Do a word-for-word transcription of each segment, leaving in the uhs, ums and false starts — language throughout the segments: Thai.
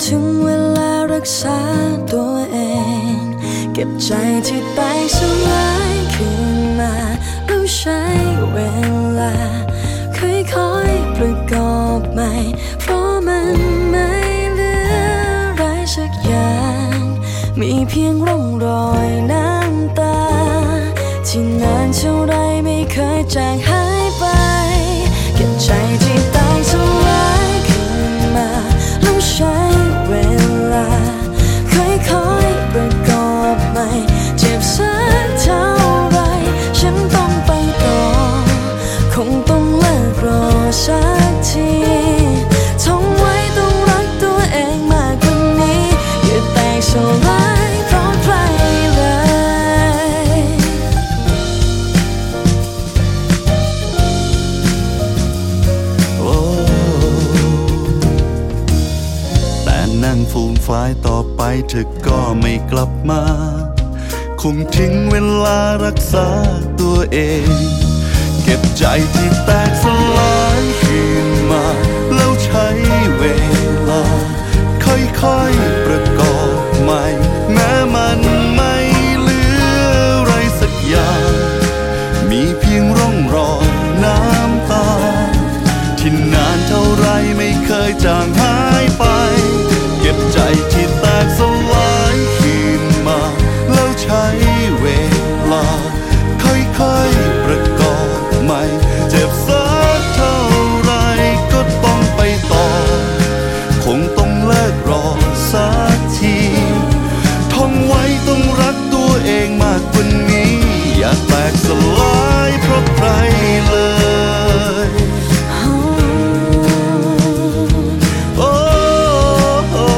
ถึงเวลารักษาตัวเองเก็บใจที่แตกสลายขึ้นมาแล้วใช้เวลาค่อยๆประกอบใหม่เพราะมันไม่เหลืออะไรสักอย่างมีเพียงร่องรอยน้ำตาที่นานเท่าไรไม่เคยจางหายไปเก็บใจที่แตกสลายขึ้นมาแล้วใช้เวลาค่อยๆประกอบใหม่เจ็บสักเท่าไรฉันต้องไปต่อคงต้องเลิกรอสักทีท่องไว้ต้องรักตัวเองมากกว่านี้อย่าแตกสลายเพราะใครเลยโอ้แต่นั่งฟูมฝ่ายต่อไปเธอก็ไม่กลับมาคงทิ้งเวลารักษาตัวเองเก็บใจที่แตกสลายขึ้นมาแล้วใช้เวลาค่อยๆประกอบใหม่แม้มันไม่เหลืออะไรสักอย่างมีเพียงร่องรอยน้ำตาที่นานเท่าไรไม่เคยจางหายไปเก็บใจที่แตกสลายขึ้นมาแล้วใช้เวลาค่อยๆประกอบใหม่เจ็บสักเท่าไรก็ต้องไปต่อคงต้องเลิกรอสักทีท่องไว้ต้องรักตัวเองมากกว่านี้อย่าแตกสลายเพราะใครเลยโอ้โอ้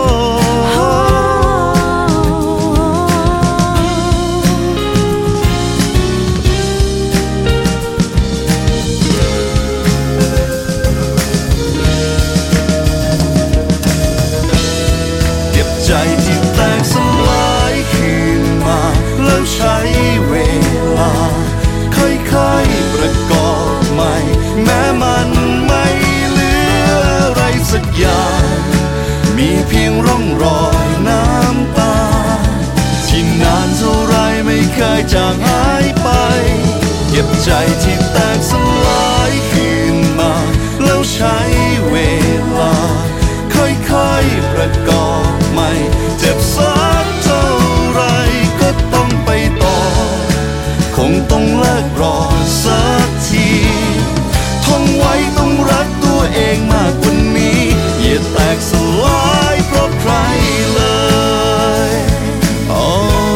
เก็บใจที่แตกสลายขึ้นมาแล้วใช้เวลาค่อยๆประกอบใหม่แม้มันไม่เหลืออะไรสักอย่างมีเพียงร่องรอยน้ำตาที่นานเท่าไรไม่เคยจางหายไปเก็บใจที่แตกสลายขึ้นมาแล้วใช้เวลาค่อยๆประกอบใหม่เจ็บสักเท่าไรก็ต้องไปต่อคงต้องเลิกรอสักทีท่องไว้ต้องรักตัวเองมากกว่านี้อย่าแตกสลายเพราะใครเลยโอ้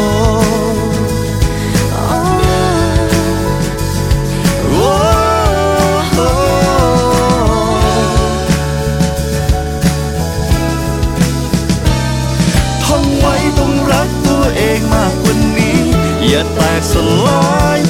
โอ้ท่องไว้ต้องรักตัวเองมากกว่านี้อย่าแตกสลาย